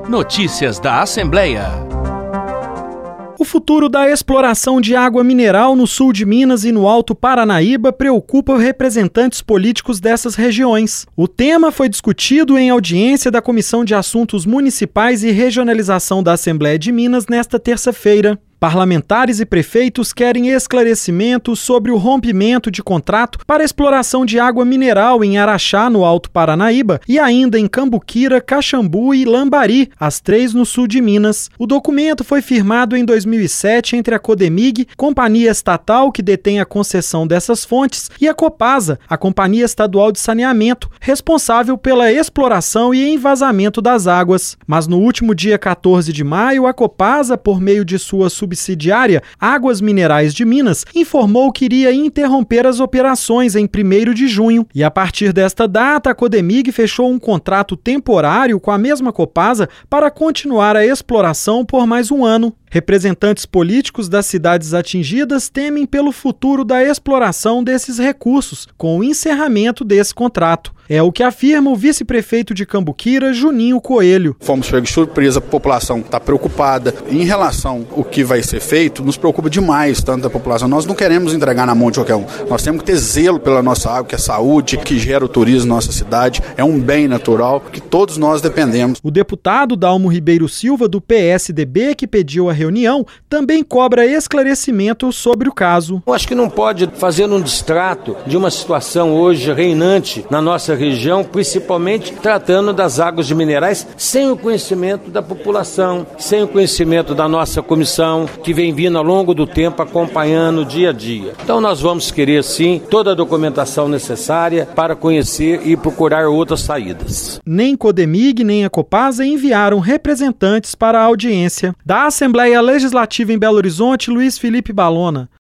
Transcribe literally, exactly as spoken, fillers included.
Notícias da Assembleia. O futuro da exploração de água mineral no sul de Minas e no Alto Paranaíba preocupa representantes políticos dessas regiões. O tema foi discutido em audiência da Comissão de Assuntos Municipais e Regionalização da Assembleia de Minas nesta terça-feira. Parlamentares e prefeitos querem esclarecimentos sobre o rompimento de contrato para exploração de água mineral em Araxá, no Alto Paranaíba, e ainda em Cambuquira, Caxambu e Lambari, as três no sul de Minas. O documento foi firmado em dois mil e sete entre a Codemig, companhia estatal que detém a concessão dessas fontes, e a Copasa, a companhia estadual de saneamento, responsável pela exploração e envasamento das águas. Mas no último dia quatorze de maio, a Copasa, por meio de sua subsidiária Águas Minerais de Minas, informou que iria interromper as operações em primeiro de junho. E a partir desta data, a Codemig fechou um contrato temporário com a mesma Copasa para continuar a exploração por mais um ano. Representantes políticos das cidades atingidas temem pelo futuro da exploração desses recursos, com o encerramento desse contrato. É o que afirma o vice-prefeito de Cambuquira, Juninho Coelho. Fomos pegos de surpresa, a população está preocupada. Em relação ao que vai ser feito, nos preocupa demais, tanto a população. Nós não queremos entregar na mão de qualquer um. Nós temos que ter zelo pela nossa água, que é saúde, que gera o turismo na nossa cidade. É um bem natural que todos nós dependemos. O deputado Dalmo Ribeiro Silva, do P S D B, que pediu a reunião, também cobra esclarecimento sobre o caso. Eu acho que não pode fazer um distrato de uma situação hoje reinante na nossa região, principalmente tratando das águas de minerais, sem o conhecimento da população, sem o conhecimento da nossa comissão, que vem vindo ao longo do tempo acompanhando dia a dia. Então nós vamos querer sim toda a documentação necessária para conhecer e procurar outras saídas. Nem Codemig nem a Copasa enviaram representantes para a audiência. Da Assembleia Legislativa em Belo Horizonte, Luiz Felipe Balona.